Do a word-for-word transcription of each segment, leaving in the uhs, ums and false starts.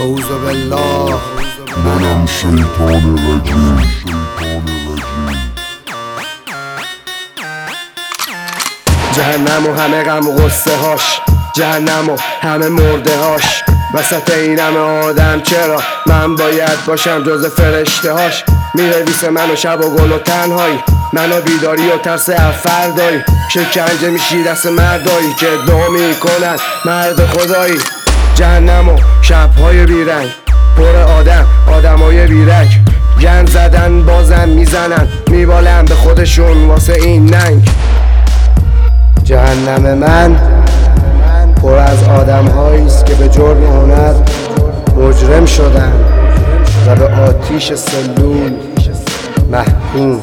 اعوذ بالله. منم شیطان رجیم. جهنم و همه غم و غصه هاش، جهنم و همه مرده هاش، وسط این همه آدم چرا من باید باشم جز فرشته هاش. می‌نویسه منو شب و گل و تنهایی، منو بیداری و ترس فردایی، شکنجه میشی دست مردایی که دعا میکنن مرد خدایی. جهنم و شبهای بیرنگ پر آدم، آدمای بیرک، گند زدن بازم میزنن، میبالن به خودشون واسه این ننگ. جهنم من پر از آدم هاییست که به جرم هنر مجرم شدن و به آتیش سلول محکوم.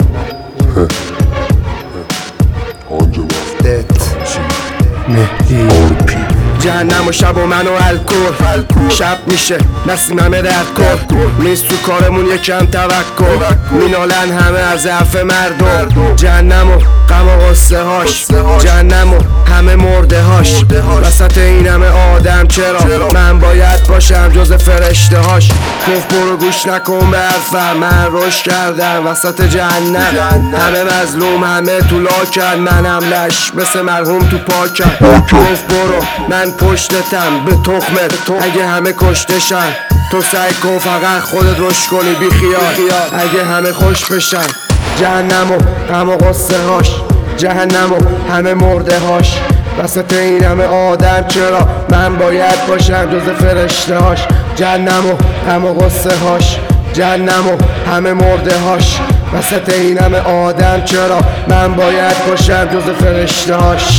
دت مهدی جهنم و شب و من و الکل، شب میشه نسیم همه درد کن، نیست تو کارمون یکم توکل، مینالن همه از ضعف مردم. جهنم و غم و غصه هاش، جهنم و همه مرده هاش، وسط این همه آدم چرا من باید باشم جز فرشته هاش. گفت برو گوش نکن به حرفم، من رشد کردم وسط جهنم، همه مظلوم همه تو لاکن، منم لش مثل مرحوم تو پاکن. گفت برو من پشتتم به تخمت، اگه همه کشتشن تو سعی کن فقط خودت رشد کنی بی خیال، اگه همه خوش بشن. جهنم و غم و غصه هاش، جهنم و همه مرده هاش، وسط این همه آدم چرا من باید باشم جز فرشته هاش. جهنم و غم و غصه هاش، جهنم و همه مرده هاش، وسط این همه آدم چرا من باید باشم جز فرشته هاش.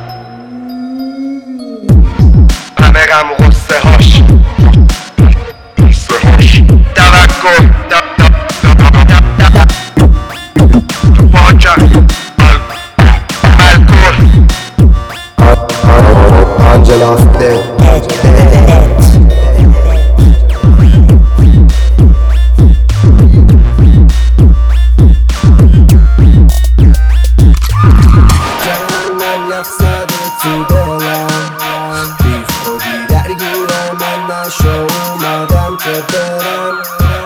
همه غم و غصه هاش، توکل Angel of death. جهنم یخزده تو دلم، بی خودی درگیر من نشو، اومدم که برم.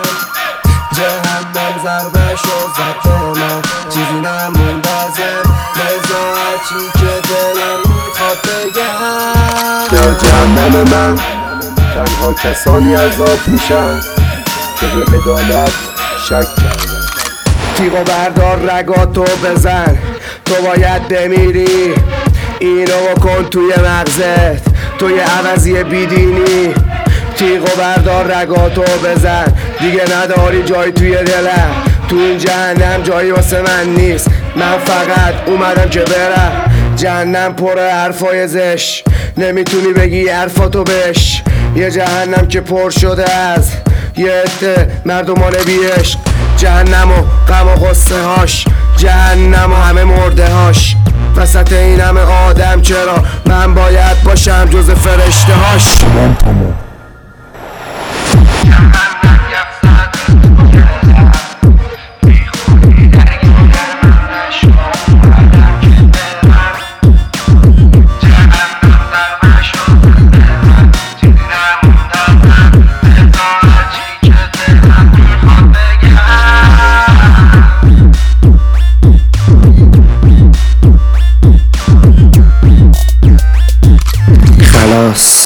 جهنم ضربشو زد به من، چیزی نموند ازم، لذا هرچی که دلم میخواد بگم. در جهنم من تنها کسانی عذاب میشن که به عدالت شک کردن. تیغو بردار رگاتو بزن، تو باید بمیری، اینو بکن توی مغزت، توی عوضی بیدینی. تیغو بردار رگاتو بزن، دیگه نداری جای توی دلم، تو این جهنم جایی واسه من نیست، من فقط اومدم که برم. جهنم پر حرفای زش، نمیتونی بگی حرفاتو بش، یه جهنم که پر شده از یه عده مردمان بی عشق. جهنم و غم و غصه هاش، جهنم و همه مرده هاش، وسط این همه آدم چرا من باید باشم جز فرشته هاش. تمام تمام خلاص.